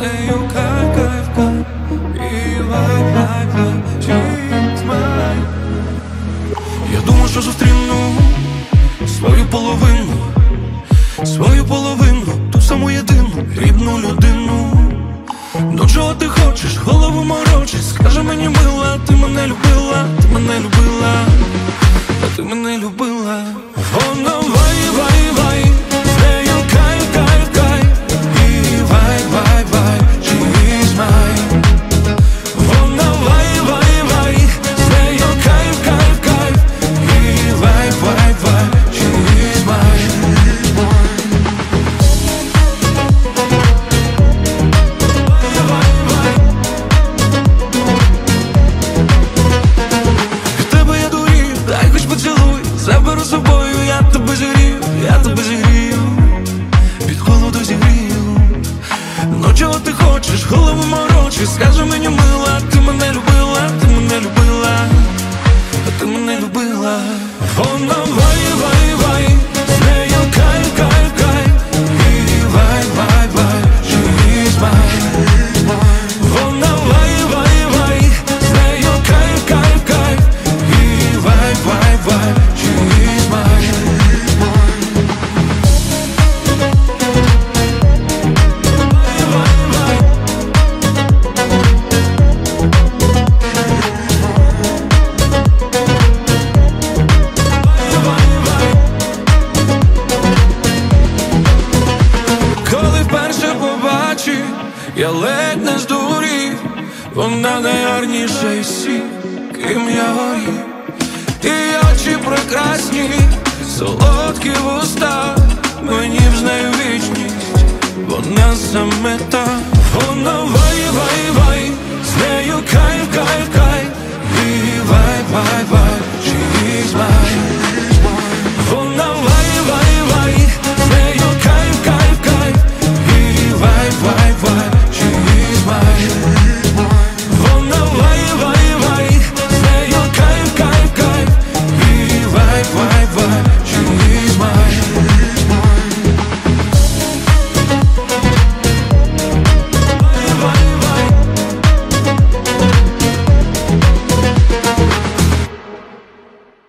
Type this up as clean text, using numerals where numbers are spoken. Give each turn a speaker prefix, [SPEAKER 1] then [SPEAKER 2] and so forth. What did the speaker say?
[SPEAKER 1] нею кайф, кайф, кайф. І вайб, вайб, вайб, she's mine. Я думав, що зустріну свою половину, ту саму єдину, рідну людину. До чого ти хочеш, голову морочиш? Скажи мені, мила, ти мене любила, ти мене любила, а ти мене любила. Вона вай, вай, вай, з нею кайф, кайф, кайф. І вай, вай, вай, she's mine. Вона вай, вай, вай, з нею кайф, кайф, кайф. І вай, вай, вай, she's mine. Заберу з собою, я тебе зігрію, під холоду зігрію. Ну чого ти хочеш, голову морочиш? Скажи мені, мила, ти мене любила, ти мене любила, а ти мене любила. Вона вай, вай, вай, з нею кайф, кайф, кайф. І вай, вай, вай, she's mine. Вона вай, вай, вай, з нею кайф, кайф, кайф. І вай, вай, вай, she's mine. Коли вперше побачив, я ледь не здурів. Вона найгарніша із всіх, ким я горів. Її очі прекрасні, солодкі вуста, мені б з нею вічність, вона саме та. Вона вай, вай, вай, з нею кайф, кайф, кайф. І вай, вай, вай, she's mine.